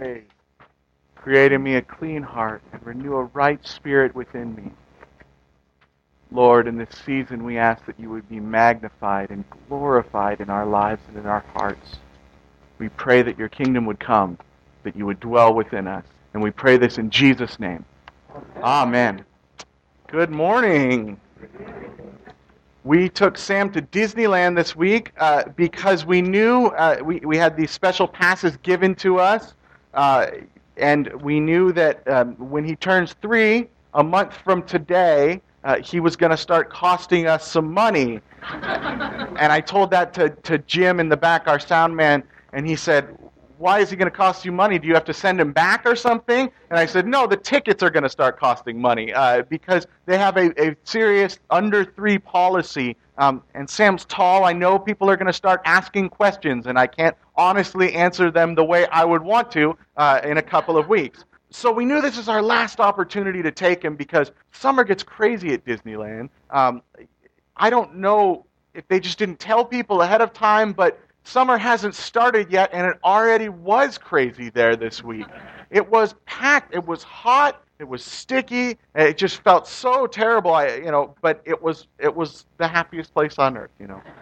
pray. Create in me a clean heart and renew a right spirit within me. Lord, in this season we ask that you would be magnified and glorified in our lives and in our hearts. We pray that your kingdom would come, that you would dwell within us. And we pray this in Jesus' name. Amen. Good morning. We took Sam to Disneyland this week because we knew we had these special passes given to us. And we knew that when he turns 3, a month from today, he was going to start costing us some money. And I told that to Jim in the back, our sound man, and he said, "Why is he going to cost you money? Do you have to send him back or something?" And I said, "No, the tickets are going to start costing money because they have a serious under 3 policy. And Sam's tall. I know people are going to start asking questions, and I can't honestly answer them the way I would want to in a couple of weeks." So we knew this is our last opportunity to take him because summer gets crazy at Disneyland. I don't know if they just didn't tell people ahead of time, but summer hasn't started yet, and it already was crazy there this week. It was packed. It was hot. It was sticky. It just felt so terrible. But it was the happiest place on earth.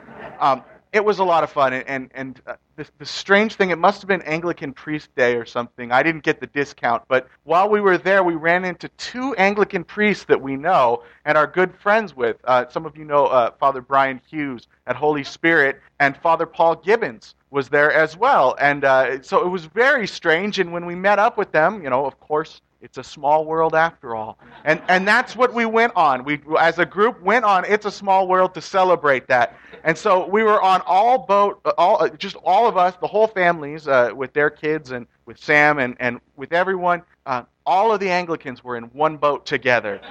It was a lot of fun, and the strange thing, it must have been Anglican Priest Day or something. I didn't get the discount, but while we were there, we ran into 2 Anglican priests that we know and are good friends with. Some of you know Father Brian Hughes at Holy Spirit, and Father Paul Gibbons was there as well. And so it was very strange, and when we met up with them, of course, it's a small world after all. And that's what we went on. We, as a group, went on It's a Small World to celebrate that. And so we were on all of us, the whole families, with their kids and with Sam and with everyone. All of the Anglicans were in one boat together.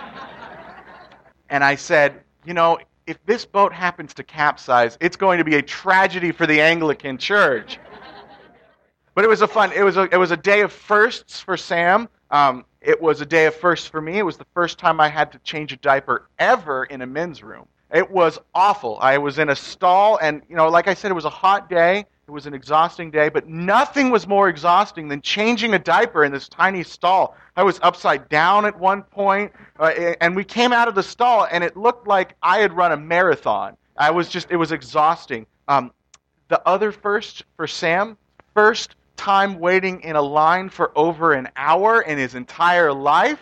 And I said, if this boat happens to capsize, it's going to be a tragedy for the Anglican Church. But it was a day of firsts for Sam. It was a day of firsts for me. It was the first time I had to change a diaper ever in a men's room. It was awful. I was in a stall, and like I said, it was a hot day. It was an exhausting day, but nothing was more exhausting than changing a diaper in this tiny stall. I was upside down at one point, and we came out of the stall, and it looked like I had run a marathon. It was exhausting. The other first for Sam, first time waiting in a line for over an hour in his entire life.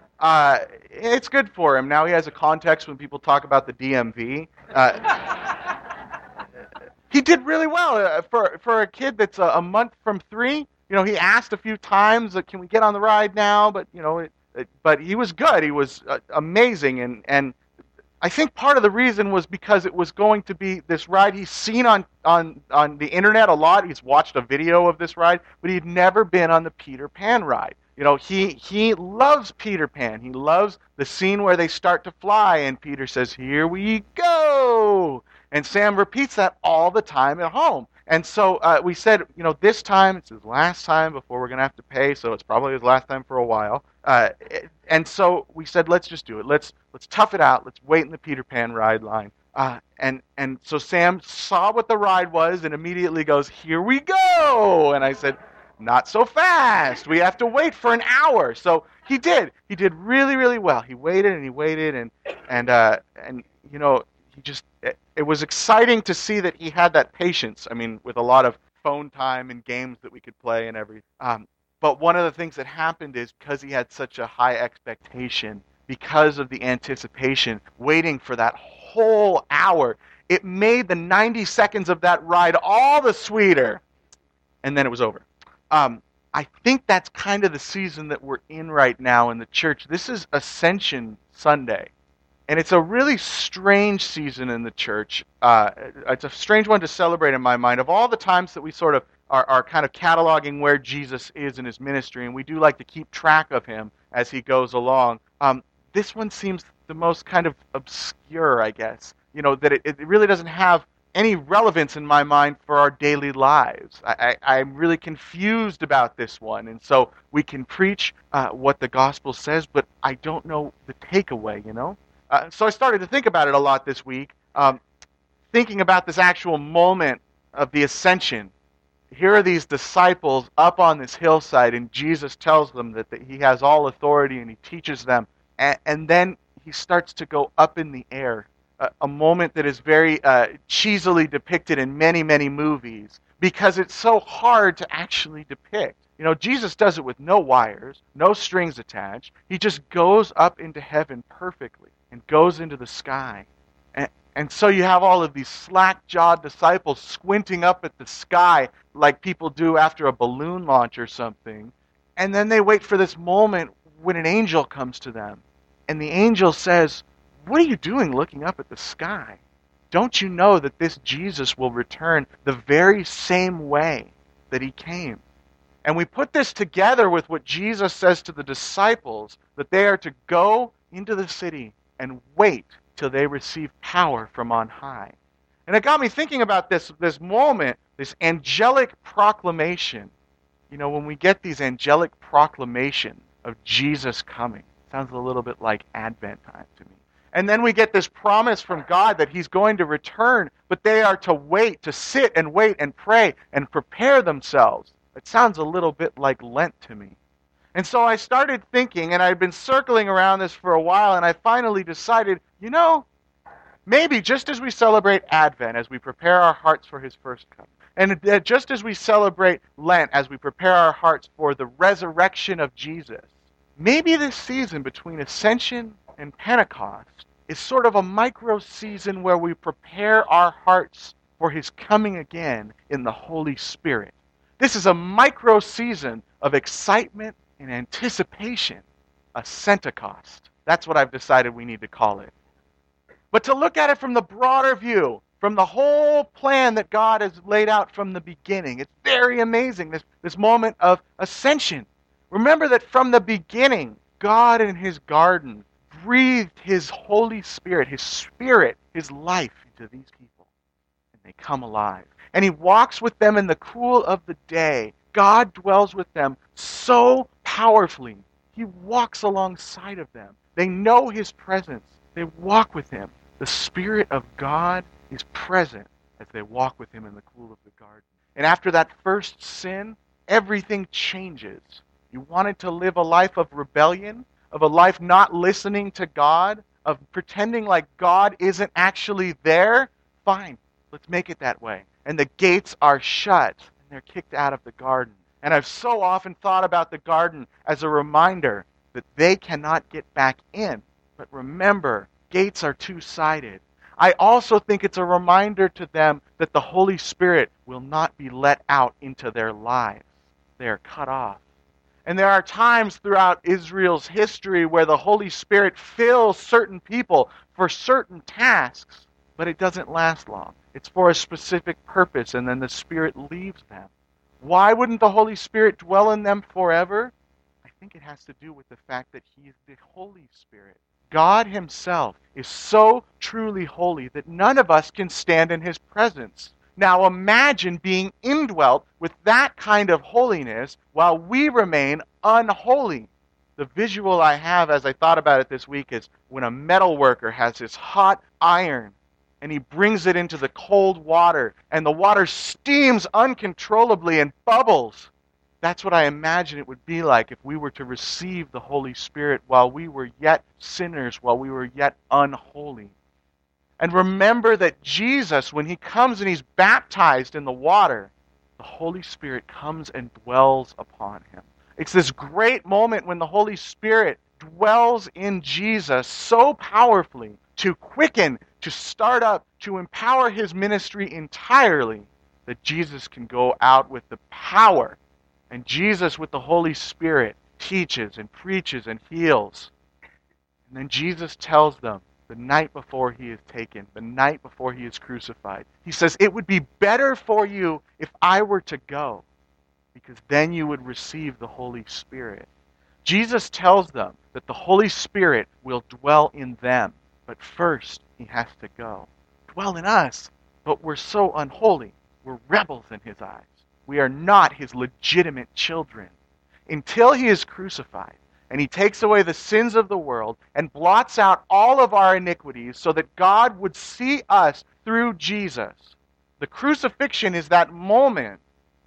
It's good for him. Now he has a context when people talk about the DMV. He did really well for a kid that's a month from 3. He asked a few times, "Can we get on the ride now?" But but he was good. He was amazing, and I think part of the reason was because it was going to be this ride he's seen on the internet a lot. He's watched a video of this ride, but he'd never been on the Peter Pan ride. He loves Peter Pan. He loves the scene where they start to fly, and Peter says, "Here we go!" And Sam repeats that all the time at home. And so we said, this time, it's his last time before we're going to have to pay, so it's probably his last time for a while. And so we said, let's just do it. Let's tough it out. Let's wait in the Peter Pan ride line. And so Sam saw what the ride was and immediately goes, "Here we go!" And I said, "Not so fast. We have to wait for an hour." So he did. He did really, really well. He waited and he waited, and it was exciting to see that he had that patience. I mean, with a lot of phone time and games that we could play and everything. But one of the things that happened is because he had such a high expectation, because of the anticipation, waiting for that whole hour, it made the 90 seconds of that ride all the sweeter. And then it was over. I think that's kind of the season that we're in right now in the church. This is Ascension Sunday. And it's a really strange season in the church. It's a strange one to celebrate in my mind. Of all the times that we sort of are kind of cataloging where Jesus is in his ministry, and we do like to keep track of him as he goes along, this one seems the most kind of obscure, I guess. That it really doesn't have any relevance in my mind for our daily lives. I'm really confused about this one. And so we can preach what the gospel says, but I don't know the takeaway, So I started to think about it a lot this week, thinking about this actual moment of the ascension. Here are these disciples up on this hillside, and Jesus tells them that he has all authority, and he teaches them. And then he starts to go up in the air, a moment that is very cheesily depicted in many, many movies, because it's so hard to actually depict. Jesus does it with no wires, no strings attached. He just goes up into heaven perfectly and goes into the sky. And so you have all of these slack-jawed disciples squinting up at the sky like people do after a balloon launch or something. And then they wait for this moment when an angel comes to them. And the angel says, "What are you doing looking up at the sky? Don't you know that this Jesus will return the very same way that he came?" And we put this together with what Jesus says to the disciples, that they are to go into the city and wait till they receive power from on high. And it got me thinking about this moment, this angelic proclamation. When we get these angelic proclamations of Jesus coming, sounds a little bit like Advent time to me. And then we get this promise from God that he's going to return, but they are to wait, to sit and wait and pray and prepare themselves. It sounds a little bit like Lent to me. And so I started thinking, and I'd been circling around this for a while, and I finally decided, maybe just as we celebrate Advent, as we prepare our hearts for his first coming, and just as we celebrate Lent, as we prepare our hearts for the resurrection of Jesus, maybe this season between Ascension and Pentecost is sort of a micro season where we prepare our hearts for his coming again in the Holy Spirit. This is a micro season of excitement and anticipation, a Pentecost. That's what I've decided we need to call it. But to look at it from the broader view, from the whole plan that God has laid out from the beginning, it's very amazing, this moment of ascension. Remember that from the beginning, God in his garden breathed his Holy Spirit, his life into these people. And they come alive. And he walks with them in the cool of the day. God dwells with them so powerfully. He walks alongside of them. They know his presence. They walk with him. The Spirit of God is present as they walk with him in the cool of the garden. And after that first sin, everything changes. You wanted to live a life of rebellion, of a life not listening to God, of pretending like God isn't actually there? Fine, let's make it that way. And the gates are shut, and they're kicked out of the garden. And I've so often thought about the garden as a reminder that they cannot get back in. But remember, gates are two-sided. I also think it's a reminder to them that the Holy Spirit will not be let out into their lives. They are cut off. And there are times throughout Israel's history where the Holy Spirit fills certain people for certain tasks, but it doesn't last long. It's for a specific purpose, and then the Spirit leaves them. Why wouldn't the Holy Spirit dwell in them forever? I think it has to do with the fact that he is the Holy Spirit. God himself is so truly holy that none of us can stand in his presence. Now imagine being indwelt with that kind of holiness while we remain unholy. The visual I have as I thought about it this week is when a metal worker has his hot iron and he brings it into the cold water and the water steams uncontrollably and bubbles. That's what I imagine it would be like if we were to receive the Holy Spirit while we were yet sinners, while we were yet unholy. And remember that Jesus, when he comes and he's baptized in the water, the Holy Spirit comes and dwells upon him. It's this great moment when the Holy Spirit dwells in Jesus so powerfully to quicken, to start up, to empower his ministry entirely, that Jesus can go out with the power. And Jesus with the Holy Spirit teaches and preaches and heals. And then Jesus tells them, the night before he is taken, the night before he is crucified, he says, it would be better for you if I were to go, because then you would receive the Holy Spirit. Jesus tells them that the Holy Spirit will dwell in them, but first he has to go. Dwell in us, but we're so unholy. We're rebels in his eyes. We are not his legitimate children. Until he is crucified, and he takes away the sins of the world and blots out all of our iniquities so that God would see us through Jesus. The crucifixion is that moment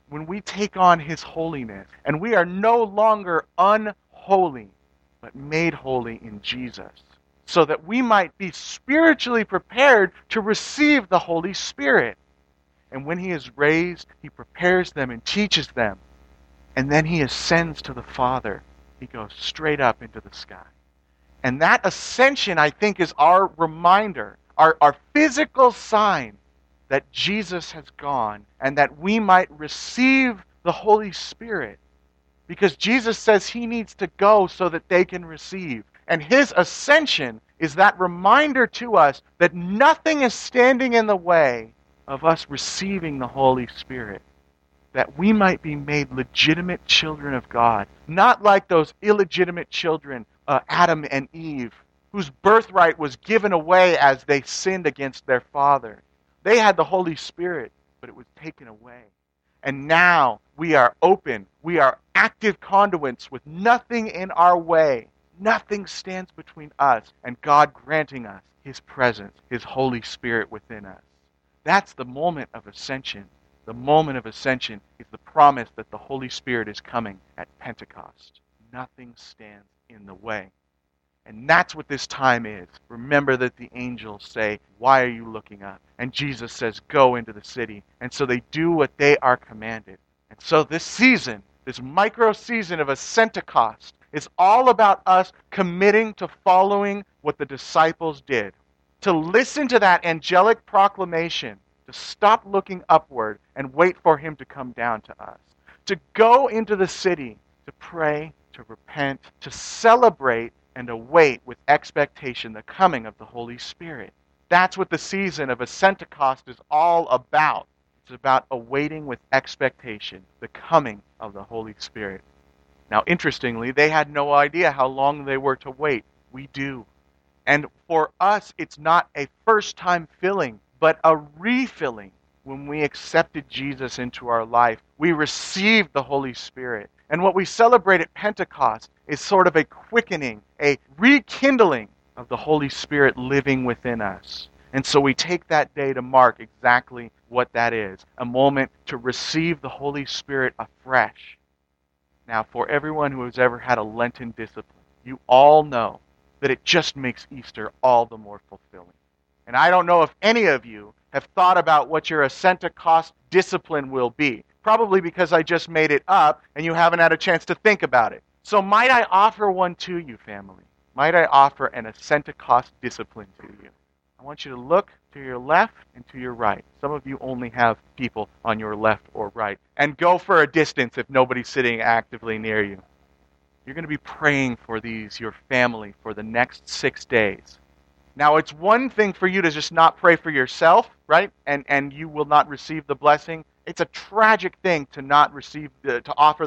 when we take on His holiness, and we are no longer unholy, but made holy in Jesus, so that we might be spiritually prepared to receive the Holy Spirit. And when He is raised, He prepares them and teaches them. And then He ascends to the Father. He goes straight up into the sky. And that ascension, I think, is our reminder, our physical sign that Jesus has gone and that we might receive the Holy Spirit. Because Jesus says He needs to go so that they can receive. And His ascension is that reminder to us that nothing is standing in the way of us receiving the Holy Spirit. That we might be made legitimate children of God. Not like those illegitimate children, Adam and Eve, whose birthright was given away as they sinned against their father. They had the Holy Spirit, but it was taken away. And now we are open. We are active conduits with nothing in our way. Nothing stands between us and God granting us His presence, His Holy Spirit within us. That's the moment of ascension. The moment of ascension is the promise that the Holy Spirit is coming at Pentecost. Nothing stands in the way. And that's what this time is. Remember that the angels say, "Why are you looking up?" And Jesus says, "Go into the city." And so they do what they are commanded. And so this season, this micro season of Ascentecost, is all about us committing to following what the disciples did. To listen to that angelic proclamation, to stop looking upward and wait for Him to come down to us. To go into the city, to pray, to repent, to celebrate, and await with expectation the coming of the Holy Spirit. That's what the season of Ascentecost is all about. It's about awaiting with expectation the coming of the Holy Spirit. Now, interestingly, they had no idea how long they were to wait. We do. And for us, it's not a first-time filling, but a refilling. When we accepted Jesus into our life, we received the Holy Spirit. And what we celebrate at Pentecost is sort of a quickening, a rekindling of the Holy Spirit living within us. And so we take that day to mark exactly what that is, a moment to receive the Holy Spirit afresh. Now, for everyone who has ever had a Lenten discipline, you all know that it just makes Easter all the more fulfilling. And I don't know if any of you have thought about what your Ascentecost discipline will be. Probably because I just made it up and you haven't had a chance to think about it. So might I offer one to you, family? Might I offer an Ascentecost discipline to you? I want you to look to your left and to your right. Some of you only have people on your left or right. And go for a distance if nobody's sitting actively near you. You're going to be praying for your family, for the next 6 days. Now, it's one thing for you to just not pray for yourself, right? And you will not receive the blessing. It's a tragic thing to not offer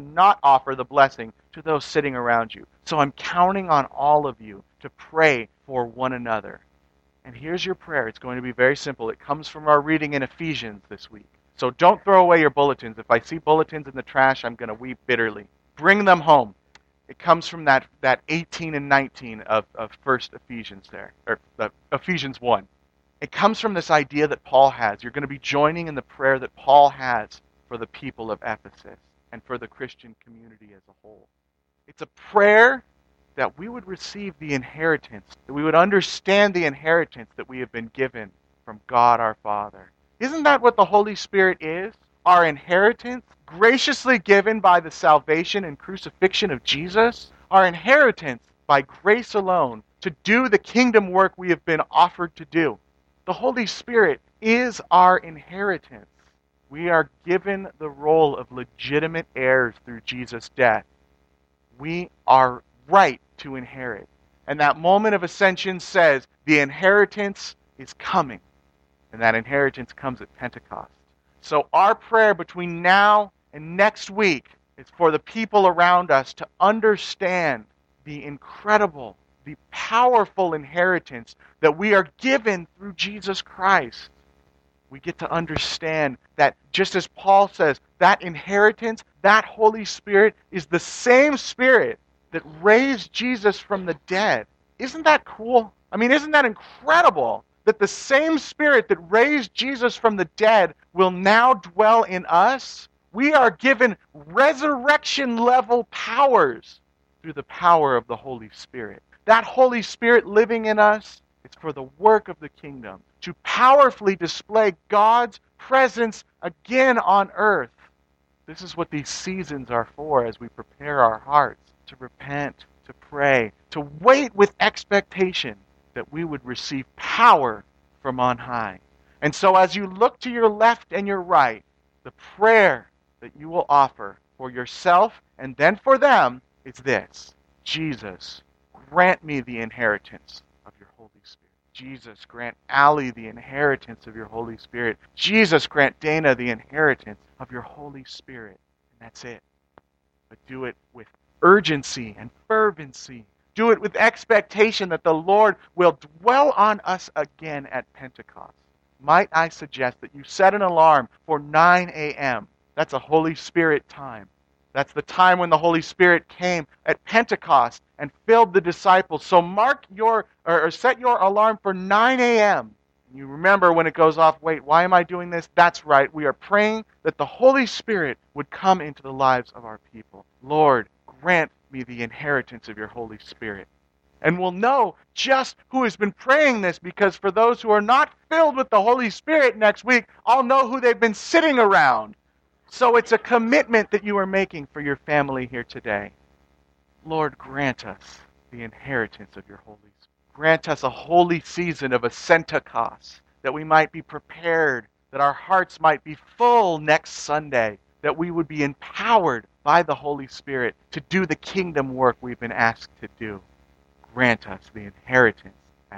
the blessing to those sitting around you. So I'm counting on all of you to pray for one another. And here's your prayer. It's going to be very simple. It comes from our reading in Ephesians this week. So don't throw away your bulletins. If I see bulletins in the trash, I'm going to weep bitterly. Bring them home. It comes from that 18 and 19 of 1st Ephesians there, or Ephesians 1. It comes from this idea that Paul has. You're going to be joining in the prayer that Paul has for the people of Ephesus and for the Christian community as a whole. It's a prayer that we would receive the inheritance, that we would understand the inheritance that we have been given from God our Father. Isn't that what the Holy Spirit is? Our inheritance, graciously given by the salvation and crucifixion of Jesus? Our inheritance by grace alone to do the kingdom work we have been offered to do. The Holy Spirit is our inheritance. We are given the role of legitimate heirs through Jesus' death. We are right to inherit. And that moment of ascension says the inheritance is coming. And that inheritance comes at Pentecost. So our prayer between now and next week is for the people around us to understand the incredible, the powerful inheritance that we are given through Jesus Christ. We get to understand that, just as Paul says, that inheritance, that Holy Spirit is the same Spirit that raised Jesus from the dead. Isn't that cool? I mean, isn't that incredible? That the same Spirit that raised Jesus from the dead will now dwell in us? We are given resurrection level powers through the power of the Holy Spirit. That Holy Spirit living in us, it's for the work of the kingdom, to powerfully display God's presence again on earth. This is what these seasons are for as we prepare our hearts to repent, to pray, to wait with expectation that we would receive power from on high. And so as you look to your left and your right, the prayer that you will offer for yourself and then for them is this: Jesus, grant me the inheritance of your Holy Spirit. Jesus, grant Allie the inheritance of your Holy Spirit. Jesus, grant Dana the inheritance of your Holy Spirit. And that's it. But do it with urgency and fervency. Do it with expectation that the Lord will dwell on us again at Pentecost. Might I suggest that you set an alarm for 9 a.m. That's a Holy Spirit time. That's the time when the Holy Spirit came at Pentecost and filled the disciples. So mark your, or set your alarm for 9 a.m. You remember when it goes off, wait, why am I doing this? That's right. We are praying that the Holy Spirit would come into the lives of our people. Lord, grant me the inheritance of your Holy Spirit. And we'll know just who has been praying this, because for those who are not filled with the Holy Spirit next week, I'll know who they've been sitting around. So it's a commitment that you are making for your family here today. Lord, grant us the inheritance of your Holy Spirit. Grant us a holy season of Pentecost, that we might be prepared, that our hearts might be full next Sunday, that we would be empowered by the Holy Spirit to do the kingdom work we've been asked to do. Grant us the inheritance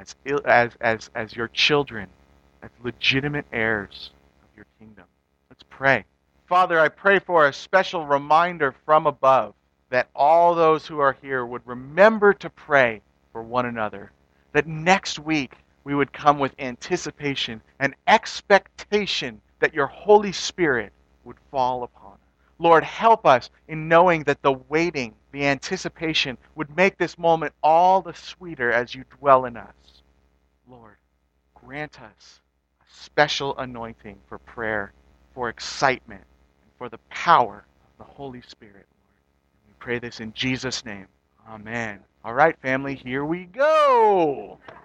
as your children, as legitimate heirs of your kingdom. Let's pray. Father, I pray for a special reminder from above that all those who are here would remember to pray for one another. That next week we would come with anticipation and expectation that your Holy Spirit would fall upon us. Lord, help us in knowing that the waiting, the anticipation, would make this moment all the sweeter as you dwell in us. Lord, grant us a special anointing for prayer, for excitement, and for the power of the Holy Spirit. Lord, we pray this in Jesus' name. Amen. All right, family, here we go.